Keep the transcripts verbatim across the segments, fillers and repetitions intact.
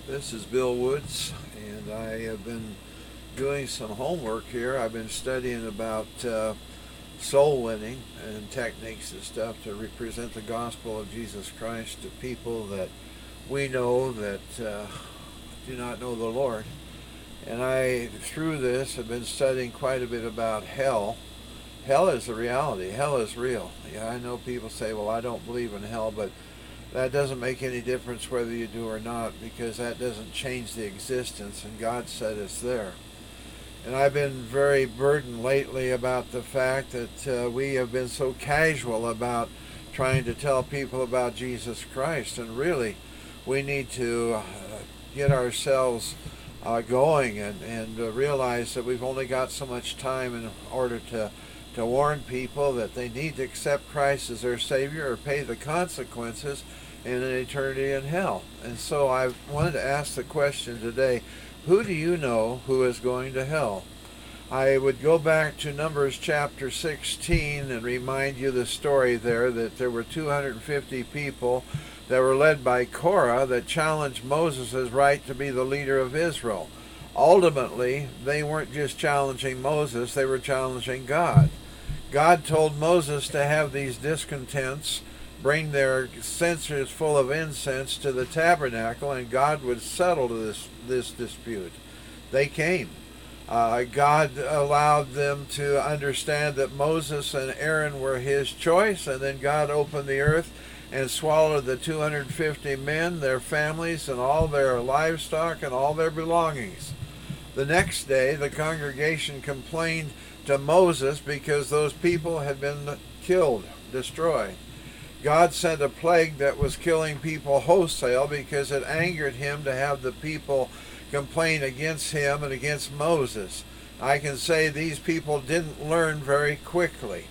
This is Bill Woods, and I have been doing some homework here. I've been studying about uh, soul winning and techniques and stuff to represent the gospel of Jesus Christ to people that we know that uh, do not know the Lord. And I, through this, have been studying quite a bit about hell. Hell is a reality. Hell is real. Yeah, I know people say, well, I don't believe in hell, but that doesn't make any difference whether you do or not, because that doesn't change the existence, and God said it's there. And I've been very burdened lately about the fact that uh, we have been so casual about trying to tell people about Jesus Christ, and really we need to uh, get ourselves uh, going and, and uh, realize that we've only got so much time in order to to warn people that they need to accept Christ as their Savior or pay the consequences in an eternity in hell. And so I wanted to ask the question today, who do you know who is going to hell? I would go back to Numbers chapter sixteen and remind you the story there that there were two hundred fifty people that were led by Korah that challenged Moses' right to be the leader of Israel. Ultimately, they weren't just challenging Moses, they were challenging God. God told Moses to have these discontents bring their censers full of incense to the tabernacle, and God would settle this, this dispute. They came. Uh, God allowed them to understand that Moses and Aaron were his choice, and then God opened the earth and swallowed the two hundred fifty men, their families, and all their livestock and all their belongings. The next day, the congregation complained to Moses because those people had been killed, destroyed. God sent a plague that was killing people wholesale because it angered him to have the people complain against him and against Moses. I can say these people didn't learn very quickly.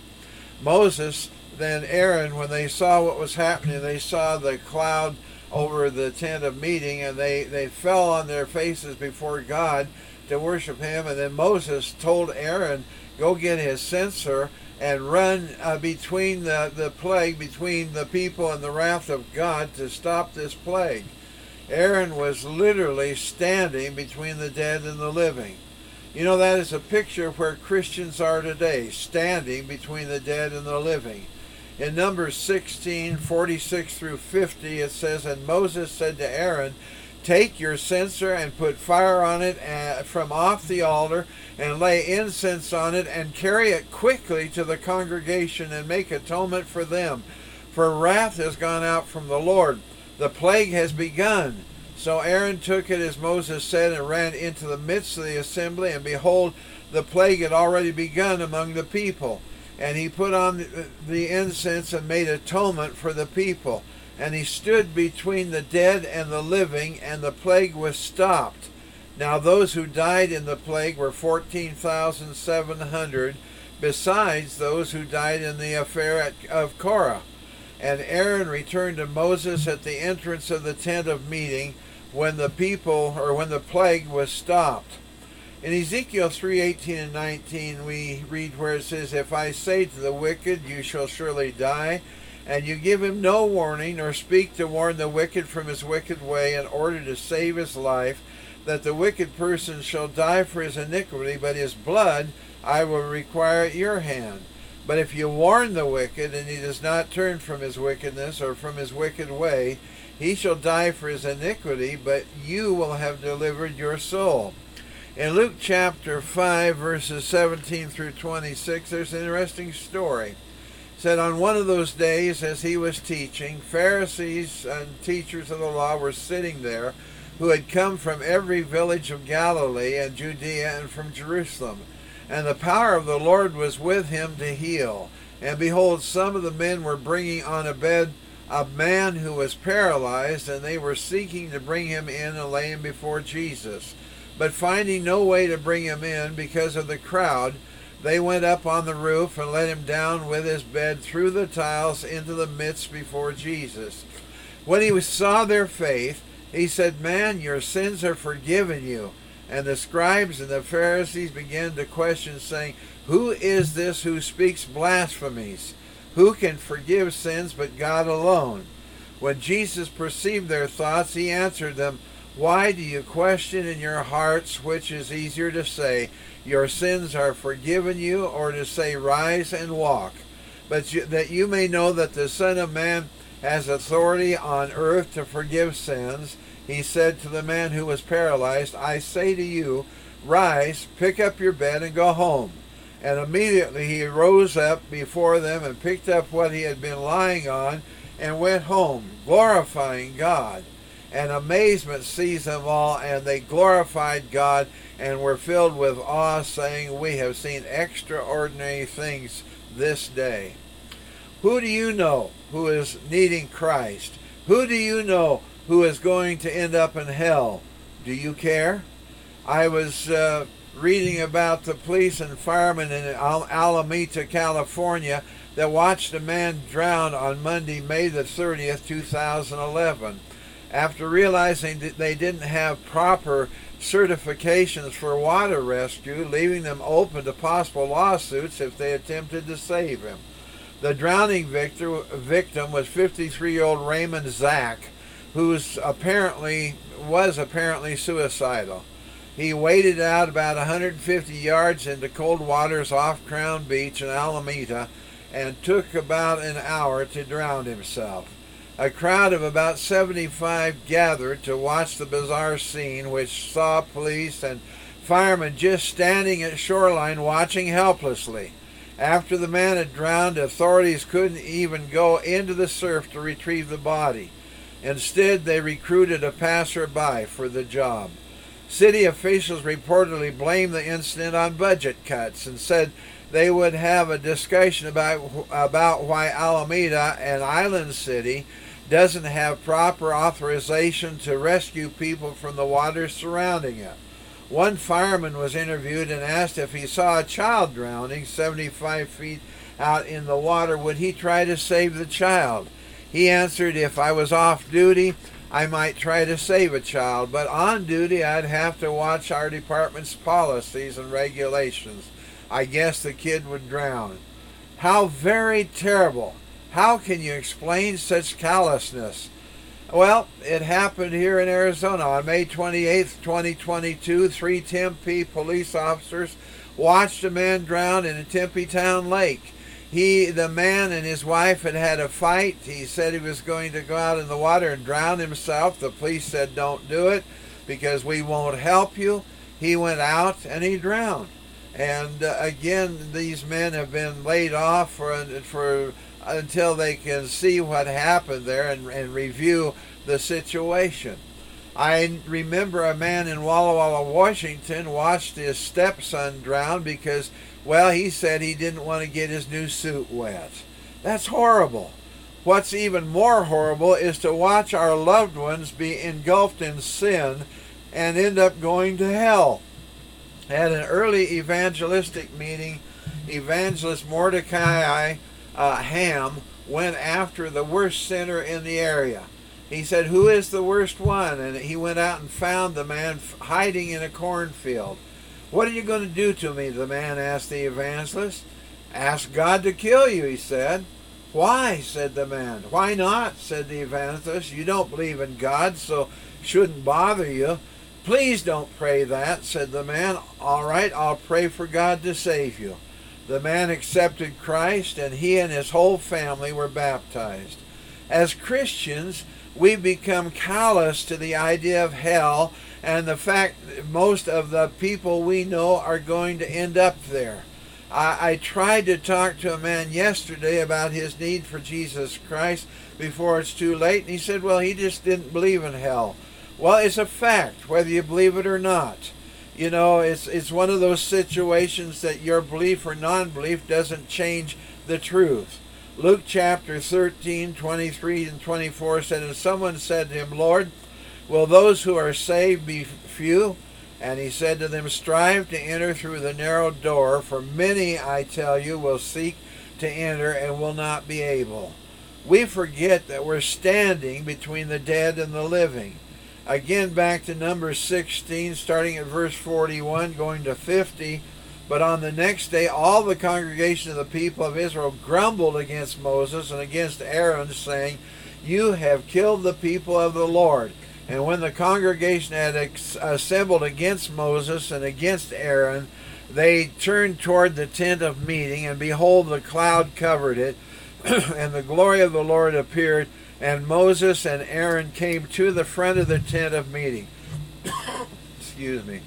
Moses, then Aaron, when they saw what was happening, they saw the cloud over the tent of meeting, and they, they fell on their faces before God to worship him. And then Moses told Aaron, go get his censer and run uh, between the, the plague, between the people and the wrath of God to stop this plague. Aaron was literally standing between the dead and the living. You know, that is a picture of where Christians are today, standing between the dead and the living. In Numbers sixteen, forty-six through fifty, it says, and Moses said to Aaron, take your censer and put fire on it from off the altar and lay incense on it and carry it quickly to the congregation and make atonement for them. For wrath has gone out from the Lord. The plague has begun. So Aaron took it as Moses said and ran into the midst of the assembly, and behold, the plague had already begun among the people. And he put on the, the incense and made atonement for the people. And he stood between the dead and the living, and the plague was stopped. Now those who died in the plague were fourteen thousand seven hundred, besides those who died in the affair at, of Korah. And Aaron returned to Moses at the entrance of the tent of meeting when the people, or when the plague was stopped. In Ezekiel three eighteen and nineteen, we read where it says, if I say to the wicked, you shall surely die, and you give him no warning, nor speak to warn the wicked from his wicked way in order to save his life, that the wicked person shall die for his iniquity, but his blood I will require at your hand. But if you warn the wicked, and he does not turn from his wickedness or from his wicked way, he shall die for his iniquity, but you will have delivered your soul. In Luke chapter five, verses seventeen through twenty-six, there's an interesting story. Said on one of those days as he was teaching, Pharisees and teachers of the law were sitting there, who had come from every village of Galilee and Judea and from Jerusalem. And the power of the Lord was with him to heal. And behold, some of the men were bringing on a bed a man who was paralyzed, and they were seeking to bring him in and lay him before Jesus. But finding no way to bring him in because of the crowd, they went up on the roof and let him down with his bed through the tiles into the midst before Jesus. When he saw their faith, he said, man, your sins are forgiven you. And the scribes and the Pharisees began to question, saying, who is this who speaks blasphemies? Who can forgive sins but God alone? When Jesus perceived their thoughts, he answered them, Why do you question in your hearts which is easier to say, your sins are forgiven you, or to say, rise and walk? But you, that you may know that the Son of Man has authority on earth to forgive sins, he said to the man who was paralyzed, I say to you, rise, pick up your bed, and go home. And immediately he rose up before them and picked up what he had been lying on and went home, glorifying God. And amazement seized them all, and they glorified God and were filled with awe, saying, we have seen extraordinary things this day. Who do you know who is needing Christ? Who do you know who is going to end up in hell? Do you care? I was uh, reading about the police and firemen in Al- Alameda, California, that watched a man drown on Monday, May the thirtieth, two thousand eleven. After realizing that they didn't have proper certifications for water rescue, leaving them open to possible lawsuits if they attempted to save him. The drowning victor, victim was fifty-three-year-old Raymond Zach, who apparently was apparently suicidal. He waded out about one hundred fifty yards into cold waters off Crown Beach in Alameda and took about an hour to drown himself. A crowd of about seventy-five gathered to watch the bizarre scene, which saw police and firemen just standing at shoreline watching helplessly. After the man had drowned, authorities couldn't even go into the surf to retrieve the body. Instead, they recruited a passerby for the job. City officials reportedly blamed the incident on budget cuts and said they would have a discussion about about why Alameda, an island city, doesn't have proper authorization to rescue people from the waters surrounding it. One fireman was interviewed and asked if he saw a child drowning seventy-five feet out in the water, would he try to save the child? He answered, if I was off duty, I might try to save a child, but on duty I'd have to watch our department's policies and regulations. I guess the kid would drown. How very terrible. How can you explain such callousness? Well, it happened here in Arizona. On May twenty-eighth, twenty twenty-two, three Tempe police officers watched a man drown in a Tempe town lake. He, the man and his wife had had a fight. He said he was going to go out in the water and drown himself. The police said, don't do it because we won't help you. He went out and he drowned. And uh, again, these men have been laid off for for until they can see what happened there and, and review the situation. I remember a man in Walla Walla, Washington, watched his stepson drown because, well, he said he didn't want to get his new suit wet. That's horrible. What's even more horrible is to watch our loved ones be engulfed in sin and end up going to hell. At an early evangelistic meeting, evangelist Mordecai uh, Ham went after the worst sinner in the area. He said, who is the worst one? And he went out and found the man hiding in a cornfield. What are you going to do to me? The man asked the evangelist. Ask God to kill you, he said. Why? Said the man. Why not? Said the evangelist. You don't believe in God, so shouldn't bother you. Please don't pray that, said the man. All right, I'll pray for God to save you. The man accepted Christ, and he and his whole family were baptized. As Christians, we've become callous to the idea of hell and the fact that most of the people we know are going to end up there. I, I tried to talk to a man yesterday about his need for Jesus Christ before it's too late, and he said, well, he just didn't believe in hell. Well, it's a fact, whether you believe it or not. You know, it's it's one of those situations that your belief or non-belief doesn't change the truth. Luke chapter thirteen, twenty-three and twenty-four said, and someone said to him, Lord, will those who are saved be few? And he said to them, strive to enter through the narrow door, for many, I tell you, will seek to enter and will not be able. We forget that we're standing between the dead and the living. Again, back to Numbers sixteen, starting at verse forty-one, going to fifty. But on the next day, all the congregation of the people of Israel grumbled against Moses and against Aaron, saying, you have killed the people of the Lord. And when the congregation had ex- assembled against Moses and against Aaron, they turned toward the tent of meeting, and behold, the cloud covered it, and the glory of the Lord appeared, and Moses and Aaron came to the front of the tent of meeting. Excuse me.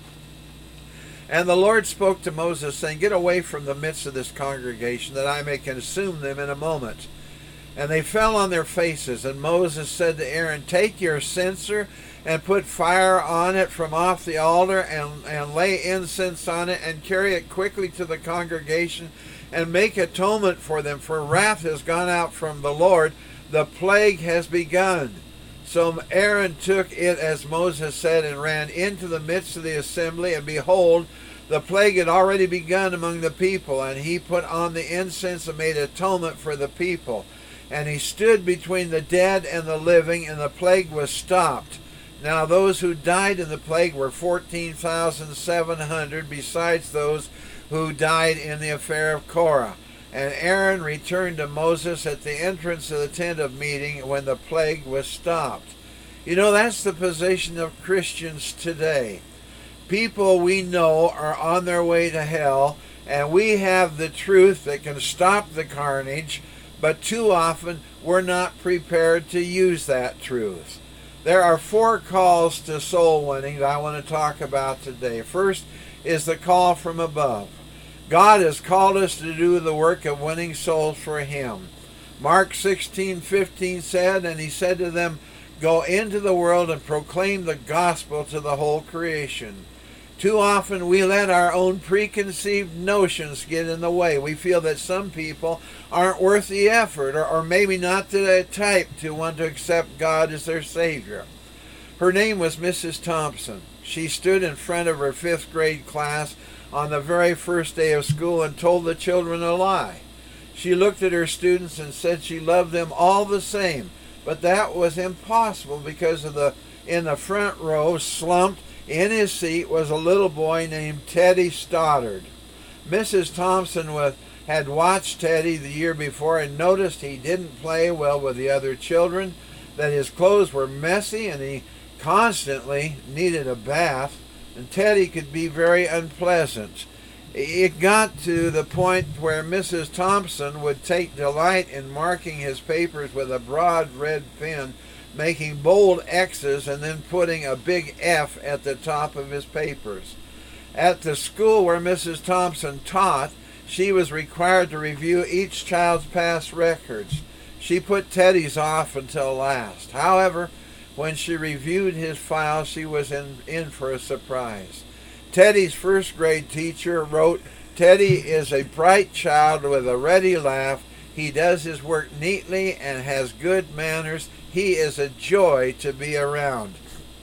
And the Lord spoke to Moses, saying, Get away from the midst of this congregation, that I may consume them in a moment. And they fell on their faces. And Moses said to Aaron, Take your censer and put fire on it from off the altar, and, and lay incense on it, and carry it quickly to the congregation, and make atonement for them. For wrath has gone out from the Lord. The plague has begun. So Aaron took it as Moses said, and ran into the midst of the assembly, and behold, the plague had already begun among the people. And he put on the incense and made atonement for the people. And he stood between the dead and the living, and the plague was stopped. Now those who died in the plague were fourteen thousand seven hundred, besides those who died in the affair of Korah. And Aaron returned to Moses at the entrance of the tent of meeting when the plague was stopped. You know, that's the position of Christians today. People we know are on their way to hell, and we have the truth that can stop the carnage, but too often we're not prepared to use that truth. There are four calls to soul winning that I want to talk about today. First is the call from above. God has called us to do the work of winning souls for Him. Mark sixteen fifteen said, And He said to them, Go into the world and proclaim the gospel to the whole creation. Too often we let our own preconceived notions get in the way. We feel that some people aren't worth the effort, or, or maybe not the type to want to accept God as their Savior. Her name was Missus Thompson. She stood in front of her fifth grade class on the very first day of school and told the children a lie. She looked at her students and said she loved them all the same, but that was impossible because of the in the front row, slumped in his seat, was a little boy named Teddy Stoddard. Missus Thompson was, had watched Teddy the year before and noticed he didn't play well with the other children, that his clothes were messy, and he constantly needed a bath, and Teddy could be very unpleasant. It got to the point where Missus Thompson would take delight in marking his papers with a broad red pen, making bold X's, and then putting a big F at the top of his papers. At the school where Missus Thompson taught, she was required to review each child's past records. She put Teddy's off until last. However, when she reviewed his file, she was in, in for a surprise. Teddy's first grade teacher wrote, Teddy is a bright child with a ready laugh. He does his work neatly and has good manners. He is a joy to be around.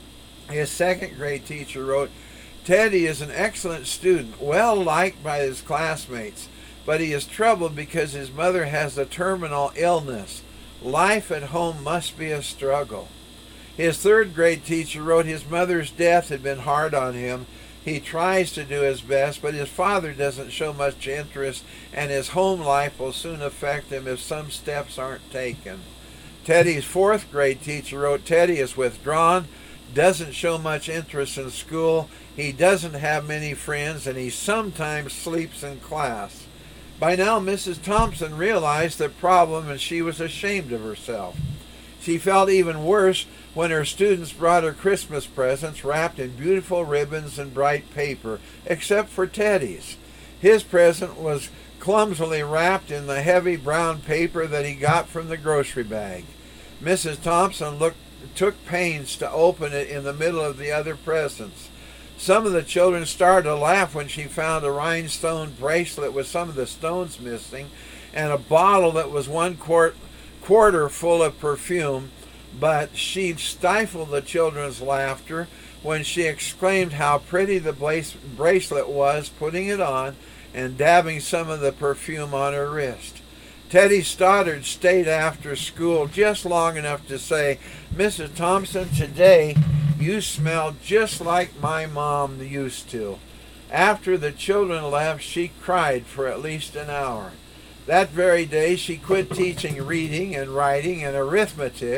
His second grade teacher wrote, Teddy is an excellent student, well liked by his classmates, but he is troubled because his mother has a terminal illness. Life at home must be a struggle. His third grade teacher wrote his mother's death had been hard on him. He tries to do his best, but his father doesn't show much interest, and his home life will soon affect him if some steps aren't taken. Teddy's fourth grade teacher wrote, Teddy is withdrawn, doesn't show much interest in school, he doesn't have many friends, and he sometimes sleeps in class. By now, Missus Thompson realized the problem, and she was ashamed of herself. She felt even worse when her students brought her Christmas presents wrapped in beautiful ribbons and bright paper, except for Teddy's. His present was clumsily wrapped in the heavy brown paper that he got from the grocery bag. Missus Thompson looked, took pains to open it in the middle of the other presents. Some of the children started to laugh when she found a rhinestone bracelet with some of the stones missing, and a bottle that was one quart, quarter full of perfume, but she stifled the children's laughter when she exclaimed how pretty the bracelet was, putting it on and dabbing some of the perfume on her wrist. Teddy Stoddard stayed after school just long enough to say, Missus Thompson, today you smell just like my mom used to. After the children left, she cried for at least an hour. That very day, she quit teaching reading and writing and arithmetic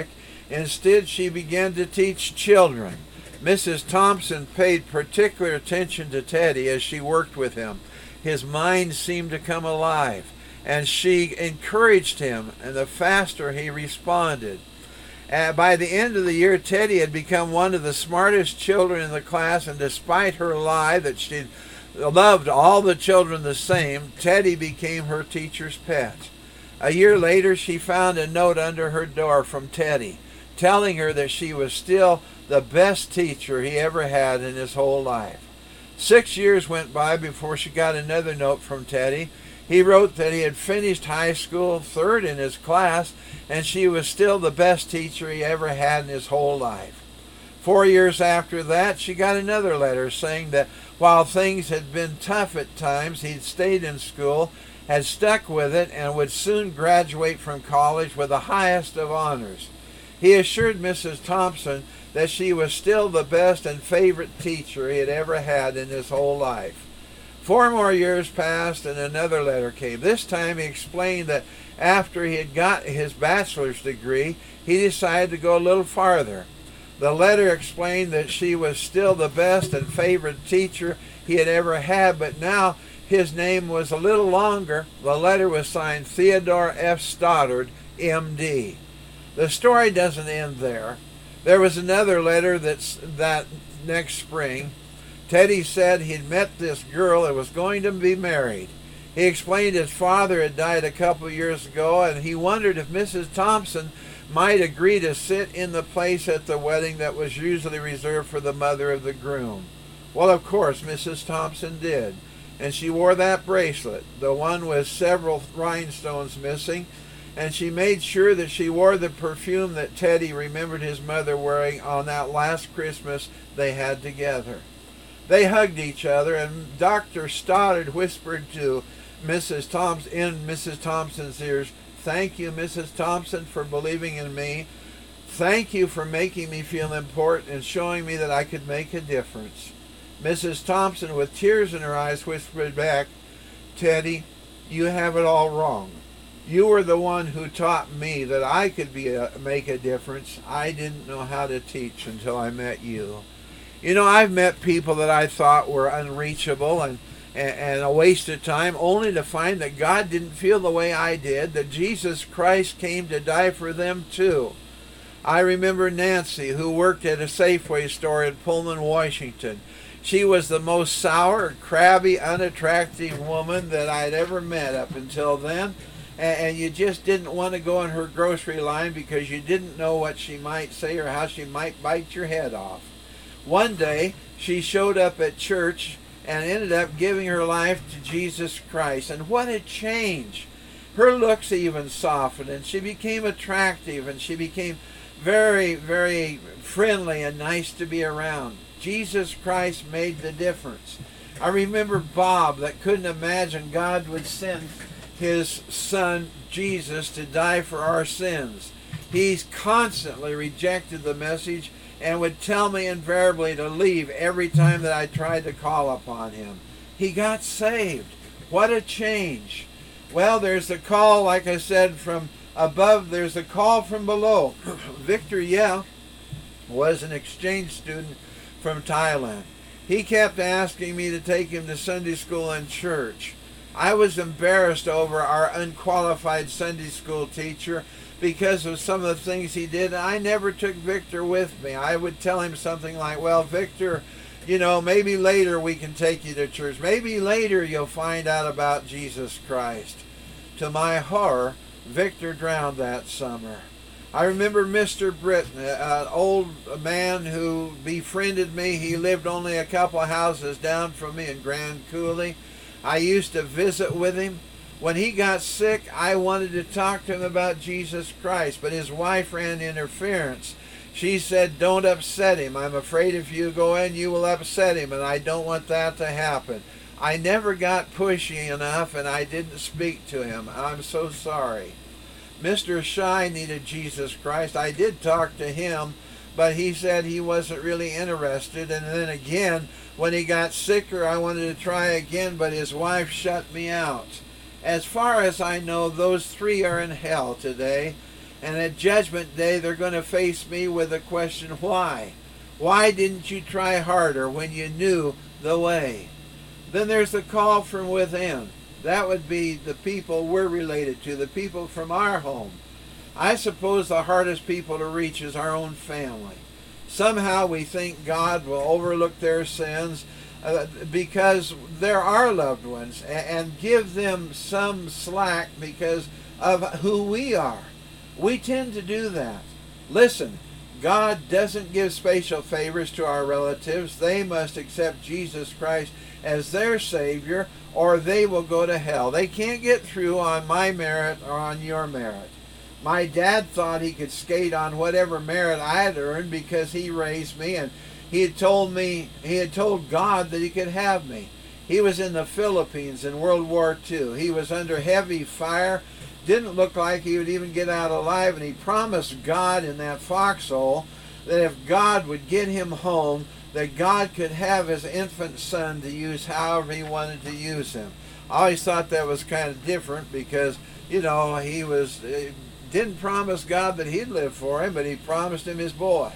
Instead, she began to teach children. Missus Thompson paid particular attention to Teddy as she worked with him. His mind seemed to come alive, and she encouraged him, and the faster he responded. Uh, by the end of the year, Teddy had become one of the smartest children in the class, and despite her lie that she loved all the children the same, Teddy became her teacher's pet. A year later, she found a note under her door from Teddy, telling her that she was still the best teacher he ever had in his whole life. Six years went by before she got another note from Teddy. He wrote that he had finished high school, third in his class, and she was still the best teacher he ever had in his whole life. Four years after that, she got another letter saying that while things had been tough at times, he'd stayed in school, had stuck with it, and would soon graduate from college with the highest of honors. He assured Missus Thompson that she was still the best and favorite teacher he had ever had in his whole life. Four more years passed and another letter came. This time he explained that after he had got his bachelor's degree, he decided to go a little farther. The letter explained that she was still the best and favorite teacher he had ever had, but now his name was a little longer. The letter was signed Theodore F. Stoddard, M D The story doesn't end there. There was another letter that's, that next spring. Teddy said he'd met this girl and was going to be married. He explained his father had died a couple years ago, and he wondered if Missus Thompson might agree to sit in the place at the wedding that was usually reserved for the mother of the groom. Well, of course, Missus Thompson did, and she wore that bracelet, the one with several rhinestones missing, and she made sure that she wore the perfume that Teddy remembered his mother wearing on that last Christmas they had together. They hugged each other, and Doctor Stoddard whispered to Missus Thompson in Missus Thompson's ears, "Thank you, Missus Thompson, for believing in me. Thank you for making me feel important and showing me that I could make a difference." Missus Thompson, with tears in her eyes, whispered back, "Teddy, you have it all wrong. You were the one who taught me that I could be a, make a difference. I didn't know how to teach until I met you." You know, I've met people that I thought were unreachable and, and, and a waste of time, only to find that God didn't feel the way I did, that Jesus Christ came to die for them too. I remember Nancy, who worked at a Safeway store in Pullman, Washington. She was the most sour, crabby, unattractive woman that I'd ever met up until then. And you just didn't want to go in her grocery line because you didn't know what she might say or how she might bite your head off. One day, she showed up at church and ended up giving her life to Jesus Christ. And what a change! Her looks even softened, and she became attractive, and she became very, very friendly and nice to be around. Jesus Christ made the difference. I remember Bob that couldn't imagine God would send his son Jesus to die for our sins. He's constantly rejected the message and would tell me invariably to leave every time that I tried to call upon him. He got saved. What a change. Well, there's the call, like I said, from above. There's a call from below. Victor Yeh was an exchange student from Thailand. He kept asking me to take him to Sunday school and church. I was embarrassed over our unqualified Sunday school teacher because of some of the things he did. I never took Victor with me. I would tell him something like, "Well, Victor, you know, maybe later we can take you to church. Maybe later you'll find out about Jesus Christ." To my horror, Victor drowned that summer. I remember Mister Britton, an old man who befriended me. He lived only a couple of houses down from me in Grand Coulee. I used to visit with him. When he got sick, I wanted to talk to him about Jesus Christ, but his wife ran interference. She said, "Don't upset him. I'm afraid if you go in, you will upset him, and I don't want that to happen." I never got pushy enough, and I didn't speak to him. I'm so sorry. Mister Shy needed Jesus Christ. I did talk to him, but he said he wasn't really interested. And then again, when he got sicker, I wanted to try again, but his wife shut me out. As far as I know, those three are in hell today. And at Judgment Day, they're going to face me with the question, why? Why didn't you try harder when you knew the way? Then there's the call from within. That would be the people we're related to, the people from our home. I suppose the hardest people to reach is our own family. Somehow we think God will overlook their sins uh, because they're our loved ones, and, and give them some slack because of who we are. We tend to do that. Listen, God doesn't give special favors to our relatives. They must accept Jesus Christ as their Savior, or they will go to hell. They can't get through on my merit or on your merit. My dad thought he could skate on whatever merit I had earned because he raised me, and he had told me, he had told God that he could have me. He was in the Philippines in World War Two. He was under heavy fire, didn't look like he would even get out alive, and he promised God in that foxhole that if God would get him home, that God could have his infant son to use however he wanted to use him. I always thought that was kind of different because, you know, he was didn't promise God that he'd live for him, but he promised him his boy.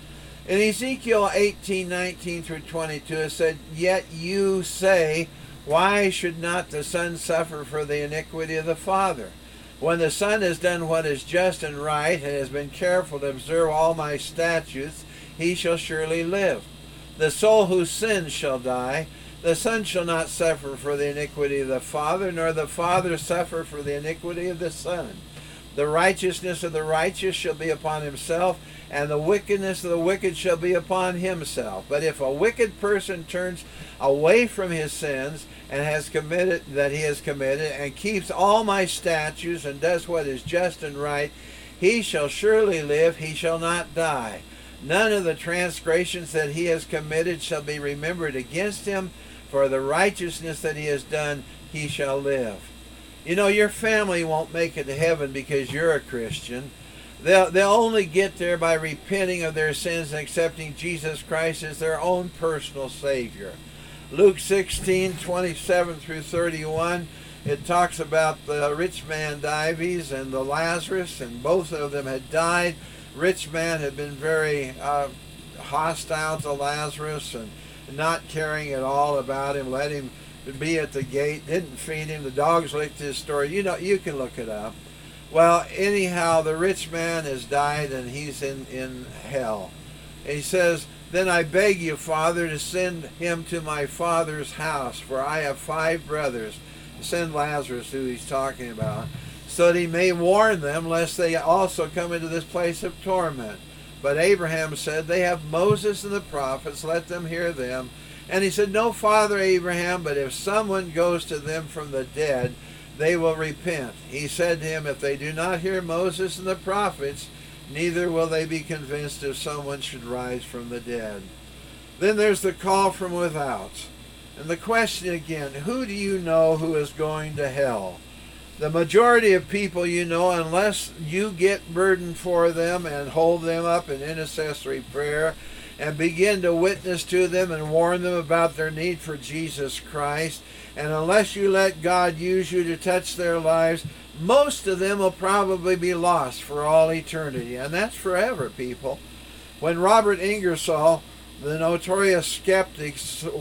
In Ezekiel eighteen, nineteen through twenty-two, it said, "Yet you say, why should not the son suffer for the iniquity of the father? When the son has done what is just and right, and has been careful to observe all my statutes, he shall surely live. The soul who sins shall die. The son shall not suffer for the iniquity of the father, nor the father suffer for the iniquity of the son. The righteousness of the righteous shall be upon himself, and the wickedness of the wicked shall be upon himself. But if a wicked person turns away from his sins and has committed that he has committed, and keeps all my statutes and does what is just and right, he shall surely live, he shall not die. None of the transgressions that he has committed shall be remembered against him, for the righteousness that he has done he shall live." You know, your family won't make it to heaven because you're a Christian. They'll, they'll only get there by repenting of their sins and accepting Jesus Christ as their own personal Savior. Luke sixteen, twenty-seven through thirty-one, it talks about the rich man Dives and the Lazarus, and both of them had died. Rich man had been very uh, hostile to Lazarus and not caring at all about him, let him be at the gate, didn't feed him. The dogs licked his story. You know, you can look it up. Well, anyhow, the rich man has died and he's in, in hell. And he says, "Then I beg you, Father, to send him to my father's house, for I have five brothers." Send Lazarus, who he's talking about, "so that he may warn them, lest they also come into this place of torment." But Abraham said, "They have Moses and the prophets, let them hear them." And he said, "No, Father Abraham, but if someone goes to them from the dead, they will repent." He said to him, "If they do not hear Moses and the prophets, neither will they be convinced if someone should rise from the dead." Then there's the call from without. And the question again, who do you know who is going to hell? The majority of people you know, unless you get burdened for them and hold them up in intercessory prayer and begin to witness to them and warn them about their need for Jesus Christ, and unless you let God use you to touch their lives, most of them will probably be lost for all eternity. And that's forever, people. When Robert Ingersoll, the notorious skeptic,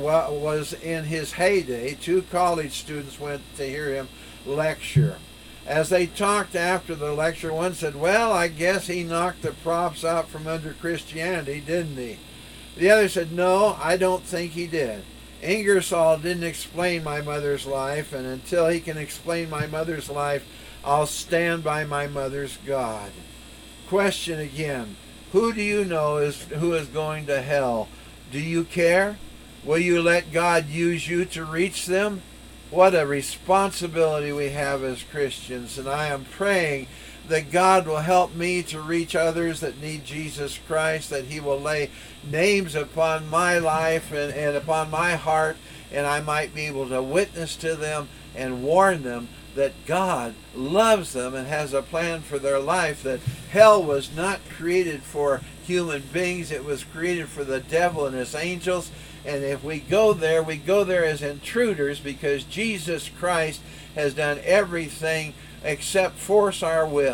was in his heyday, two college students went to hear him lecture. As they talked after the lecture, one said, "Well, I guess he knocked the props out from under Christianity, didn't he?" The other said, "No, I don't think he did. Ingersoll didn't explain my mother's life, and until he can explain my mother's life, I'll stand by my mother's God." Question again, who do you know is who is going to hell? Do you care? Will you let God use you to reach them? What a responsibility we have as Christians, and I am praying that God will help me to reach others that need Jesus Christ, that he will lay names upon my life and, and upon my heart, and I might be able to witness to them and warn them that God loves them and has a plan for their life, that hell was not created for human beings, it was created for the devil and his angels. And if we go there, we go there as intruders, because Jesus Christ has done everything except force our will.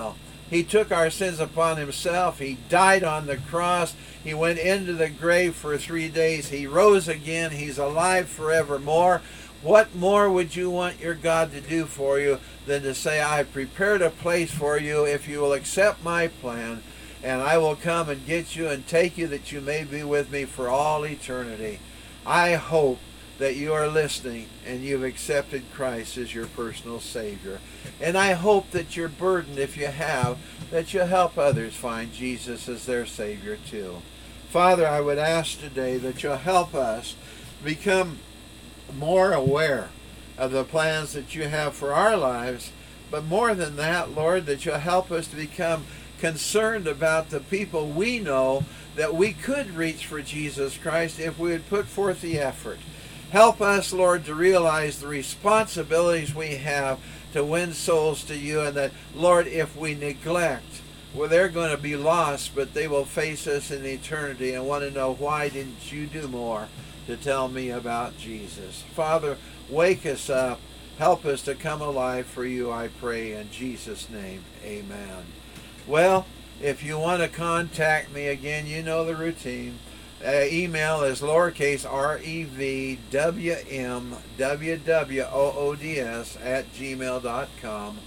He took our sins upon himself. He died on the cross. He went into the grave for three days. He rose again. He's alive forevermore. What more would you want your God to do for you than to say, I've prepared a place for you if you will accept my plan, and I will come and get you and take you that you may be with me for all eternity. I hope that you are listening and you've accepted Christ as your personal Savior. And I hope that you're burdened, if you have, that you'll help others find Jesus as their Savior too. Father, I would ask today that you'll help us become more aware of the plans that you have for our lives, but more than that, Lord, that you'll help us to become concerned about the people we know that we could reach for Jesus Christ if we would put forth the effort. Help us, Lord, to realize the responsibilities we have to win souls to you, and that, Lord, if we neglect, well, they're going to be lost, but they will face us in eternity and want to know, why didn't you do more to tell me about Jesus? Father, wake us up. Help us to come alive for you, I pray, in Jesus' name. Amen. Well, if you want to contact me again, you know the routine. Uh, email is lowercase r e v w m w w o o d s at gmail dot com.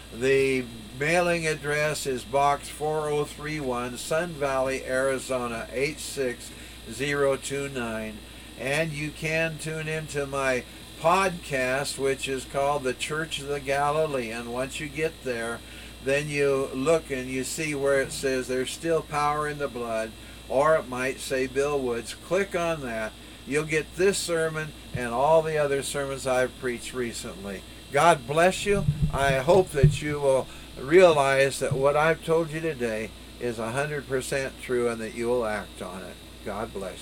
The mailing address is Box four oh three one, Sun Valley, Arizona eight six zero two nine. And you can tune into my podcast, which is called The Church of the Galilean. Once you get there, then you look and you see where it says there's still power in the blood, or it might say Bill Woods. Click on that. You'll get this sermon and all the other sermons I've preached recently. God bless you. I hope that you will realize that what I've told you today is one hundred percent true and that you will act on it. God bless you.